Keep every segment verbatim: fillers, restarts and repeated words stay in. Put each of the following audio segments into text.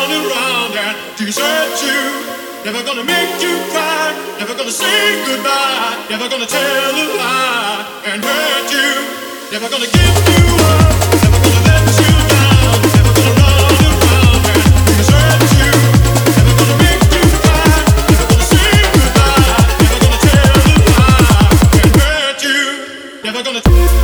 run around and desert you. Never gonna make you cry, never gonna say goodbye, never gonna tell a lie and hurt you. Never gonna give you up, never gonna let you down, never gonna run around and desert you. Never gonna make you cry, never gonna say goodbye, never gonna tell a lie and hurt you. Never gonna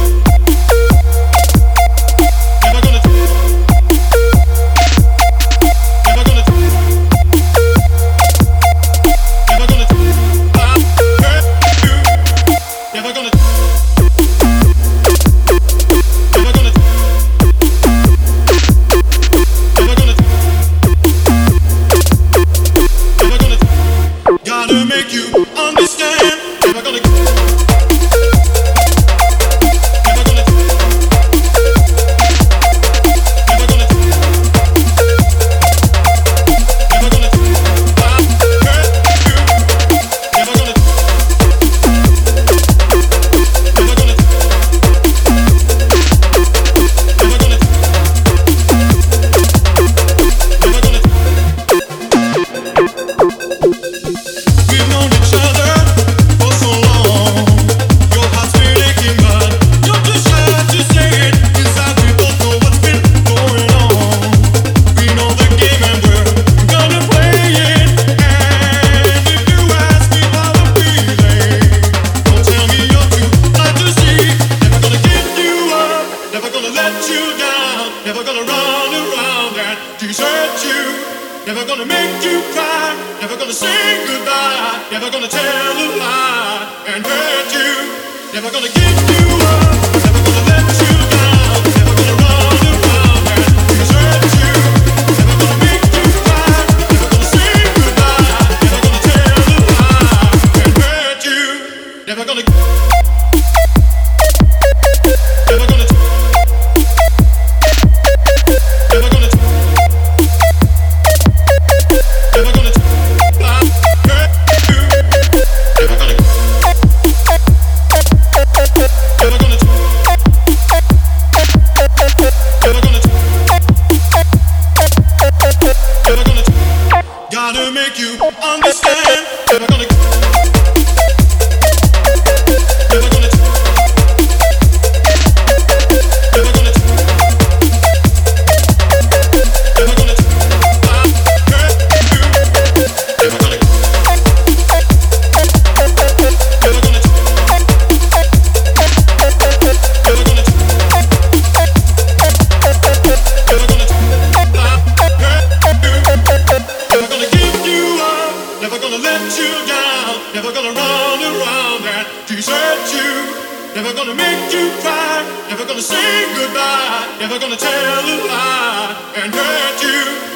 Never gonna make you cry, never gonna say goodbye, never gonna tell a lie and hurt you. Never gonna give you up, never gonna let you down, never gonna run around and desert you. Never gonna make you cry, never gonna say goodbye, never gonna tell a lie and hurt you. Never gonna Never gonna Never gonna Never gonna hurt you. Never gonna Never gonna Never gonna Never gonna Gotta make you understand. Never gonna Never gonna Never gonna Never gonna Never gonna run around and desert you. Never gonna make you cry, never gonna say goodbye, never gonna tell a lie and hurt you.